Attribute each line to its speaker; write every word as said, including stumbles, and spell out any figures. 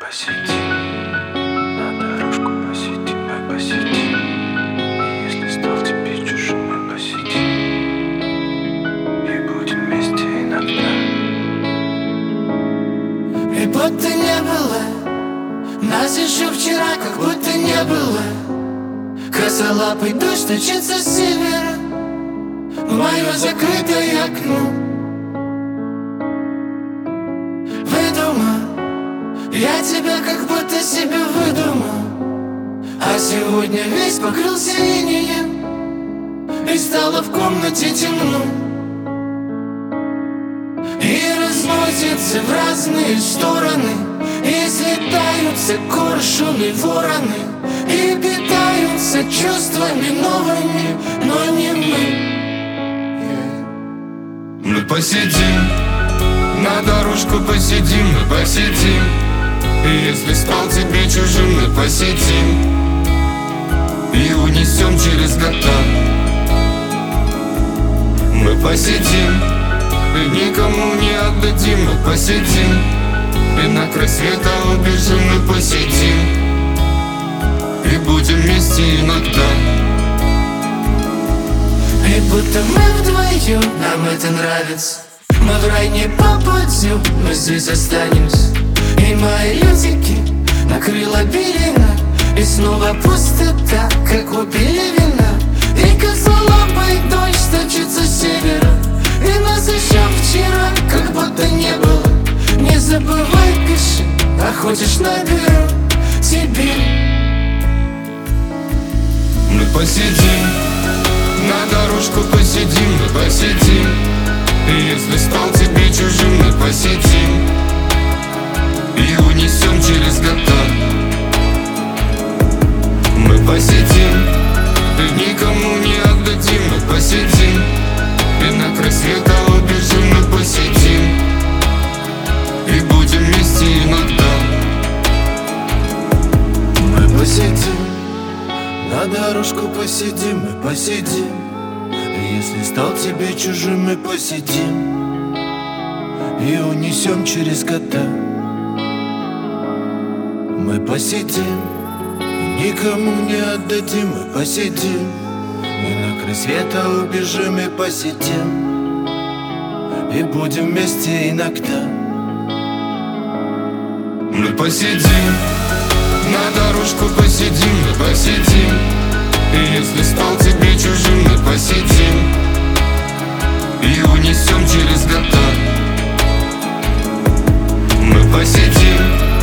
Speaker 1: посидим, на дорожку посидим, мы посидим. И если стал тебе чужим, мы посидим. И будем вместе иногда.
Speaker 2: И будто не было нас еще вчера, как будто не было. Косолапый дождь стучится с севера в мое закрытое окно. Выдумал я тебя, как будто себе выдумал. А сегодня весь покрылся инеем, и стало в комнате темно. И разносится в разные стороны, и слетаются коршуны, вороны, и питаются чувствами новыми, но не мы.
Speaker 3: Мы посидим, на дорожку посидим, мы посидим. И если стал тебе чужим, мы посидим. И унесем через года. Мы посидим, и никому не отдадим, мы посидим. И на край света убежим, мы посидим. И будем вместе иногда.
Speaker 2: И будто мы вдвоем, нам это нравится. Мы в рай не попадем, мы здесь останемся. И мои лютики накрыла белина, и снова пустота, как у Пелевина. И косолапый дождь сточится с севера, и нас еще вчера, как будто не было. Не забывай, пиши, а хочешь наберу тебе.
Speaker 3: Мы посидим, на дорожку посидим, мы посидим. И если стал тебе чужим, мы посидим. И унесем через года. Мы посидим, и никому не отдадим, мы посидим. И на край света убежим, мы посидим. И будем вместе иногда.
Speaker 2: Мы посидим, на дорожку посидим, мы посидим. И если стал тебе чужим, мы посидим. И унесем через года. Мы посидим, и никому не отдадим, мы посидим. И на край света убежим и посидим. И будем вместе иногда.
Speaker 3: Мы посидим, на дорожку посидим, мы посидим. И если стал тебе чужим, мы посидим. И унесем через года. Мы посидим,